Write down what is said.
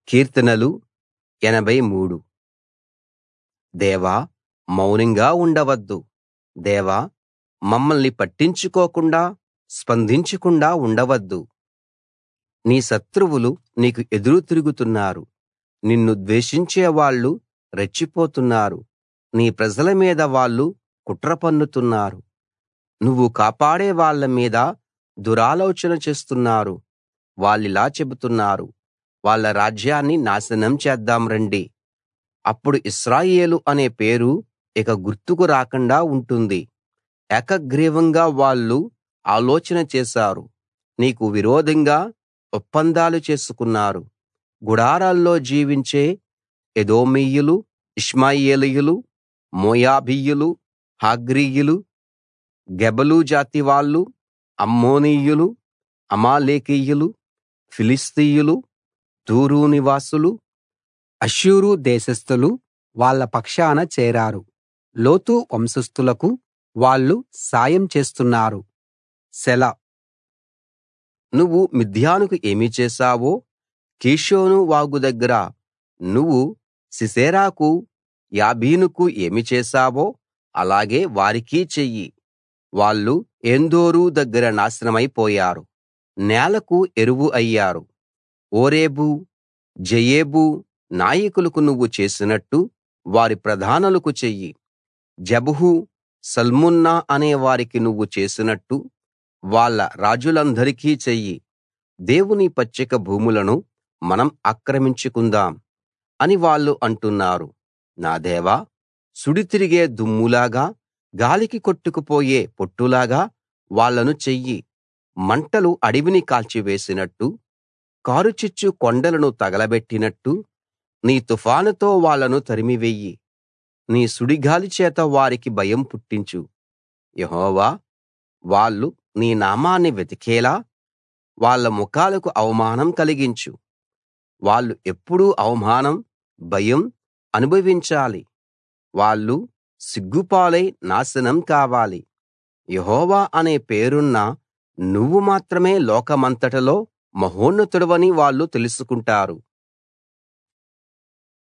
కీర్తనలు 83. దేవా, మౌనంగా ఉండవద్దు. దేవా, మమ్మల్ని పట్టించుకోకుండా స్పందించకుండా ఉండవద్దు. నీ శత్రువులు నీకు ఎదురు తిరుగుతున్నారు. నిన్ను ద్వేషించేవాళ్ళు రెచ్చిపోతున్నారు. నీ ప్రజల మీద వాళ్ళు కుట్ర పన్నుతున్నారు. నువ్వు కాపాడే వాళ్ళ మీద దురాలోచన చేస్తున్నారు. వాళ్ళిలా చెబుతున్నారు, వాళ్ళ రాజ్యాన్ని నాశనం చేద్దాం రండి. అప్పుడు ఇశ్రాయేలు అనే పేరు ఇక గుర్తుకు రాకుండా ఉంటుంది. ఏకగ్రీవంగా వాళ్ళు ఆలోచన చేశారు, నీకు విరోధంగా ఒప్పందాలు చేసుకున్నారు. గుడారాల్లో జీవించే ఎదోమీయులు, ఇష్మాయేలీయులు, మోయాబీయులు, హాగ్రీయులు, గెబలు జాతి వాళ్ళు, అమ్మోనీయులు, అమాలేకీయులు, ఫిలిష్తీయులు, తూరు నివాసులు, అష్షూరు దేశస్థులు వాళ్ళ పక్షాన చేరారు. లోతు వంశస్థులకు వాళ్ళు సాయం చేస్తున్నారు. సెలా. నువ్వు మిద్యానుకు ఏమి చేశావో, కీషోను వాగు దగ్గర నువ్వు సీసెరాకు, యాబీనుకు ఏమి చేశావో అలాగే వారికీ చెయ్యి. వాళ్ళు ఏన్దోరు దగ్గర నాశనమైపోయారు, నేలకు ఎరువు అయ్యారు. ఓరేబు, జెయేబు నాయకులకు నువ్వు చేసినట్టు వారి ప్రధానులకు చెయ్యి. జెబహు, సల్మున్నా అనే వారికి నువ్వు చేసినట్టు వాళ్ళ రాజులందరికీ చెయ్యి. దేవుని పచ్చిక భూములను మనం ఆక్రమించుకుందాం అని వాళ్ళు అంటున్నారు. నా దేవా, సుడి తిరిగే దుమ్ములాగా, గాలికి కొట్టుకుపోయే పొట్టులాగా వాళ్ళను చెయ్యి. మంటలు అడవిని కాల్చివేసినట్టు, కారుచిచ్చు కొండలను తగలబెట్టినట్టు నీ తుఫానుతో వాళ్ళను తరిమివెయ్యి. నీ సుడిగాలి చేత వారికి భయం పుట్టించు. యెహోవా, వాళ్ళు నీ నామాన్ని వెతికేలా వాళ్ళ ముఖాలకు అవమానం కలిగించు. వాళ్ళు ఎప్పుడూ అవమానం, భయం అనుభవించాలి. వాళ్ళు సిగ్గుపాలై నాశనం కావాలి. యెహోవా అనే పేరున్న నువ్వు మాత్రమే లోకమంతటిలో మహోన్నతుడవని వాళ్ళు తెలుసుకుంటారు.